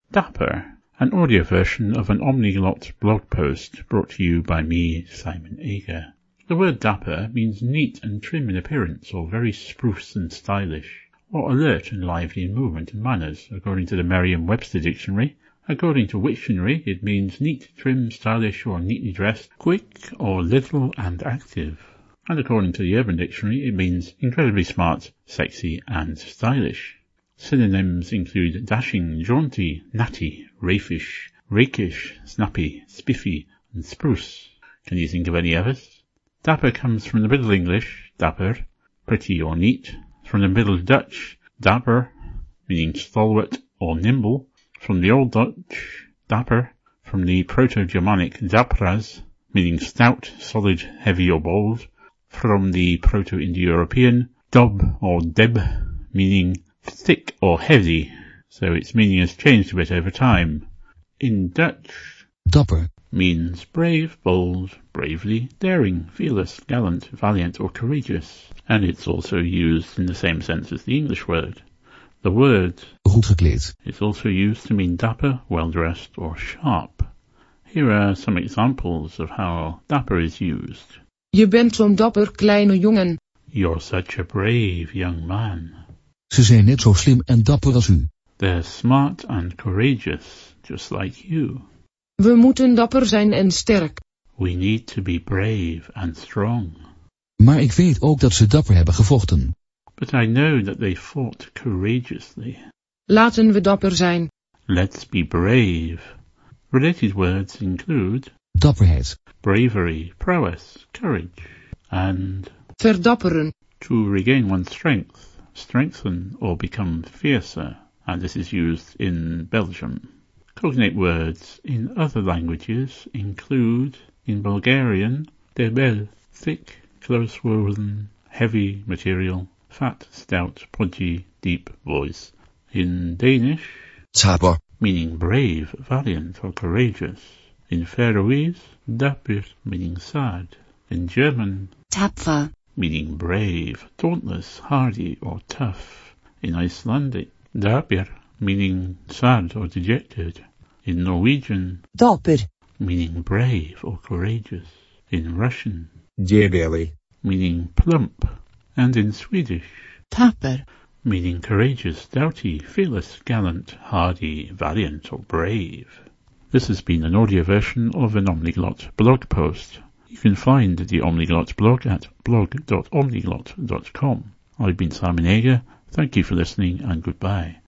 Dapper, an audio version of an Omniglot blog post brought to you by me, Simon Ager. The word dapper means neat and trim in appearance, or very spruce and stylish, or alert and lively in movement and manners, according to the Merriam-Webster dictionary. According to Wiktionary, it means neat, trim, stylish, or neatly dressed, quick, or little and active. And according to the Urban Dictionary, it means incredibly smart, sexy, and stylish. Synonyms include dashing, jaunty, natty, raffish, rakish, snappy, spiffy, and spruce. Can you think of any others? Dapper comes from the Middle English, dapper, pretty or neat, from the Middle Dutch, dapper, meaning stalwart or nimble, from the Old Dutch, dapper, from the Proto-Germanic dapras, meaning stout, solid, heavy or bold, from the Proto-Indo-European dob or deb, meaning thick or heavy, so its meaning has changed a bit over time. In Dutch, dapper means brave, bold, bravely, daring, fearless, gallant, valiant or courageous, and it's also used in the same sense as the English word. The word goed gekleed is also used to mean dapper, well-dressed or sharp. Here are some examples of how dapper is used. Je bent zo'n dapper kleine jongen. You're such a brave young man. Ze zijn net zo slim en dapper als u. They're smart and courageous, just like you. We moeten dapper zijn en sterk. We need to be brave and strong. Maar ik weet ook dat ze dapper hebben gevochten. But I know that they fought courageously. Laten we dapper zijn. Let's be brave. Related words include dapperheid, bravery, prowess, courage, and verdapperen, to regain one's strength, strengthen or become fiercer, and this is used in Belgium. Cognate words in other languages include, in Bulgarian, debel, thick, close-woven, heavy material, fat, stout, podgy, deep voice. In Danish, tapper, meaning brave, valiant or courageous. In Faroese, dapper, meaning sad. In German, tapfer, meaning brave, dauntless, hardy or tough. In Icelandic, dapper, meaning sad or dejected. In Norwegian, dapper, meaning brave or courageous. In Russian, debeli, meaning plump. And in Swedish, tapper, meaning courageous, doughty, fearless, gallant, hardy, valiant or brave. This has been an audio version of an Omniglot blog post. You can find the Omniglot blog at blog.omniglot.com. I've been Simon Ager. Thank you for listening and goodbye.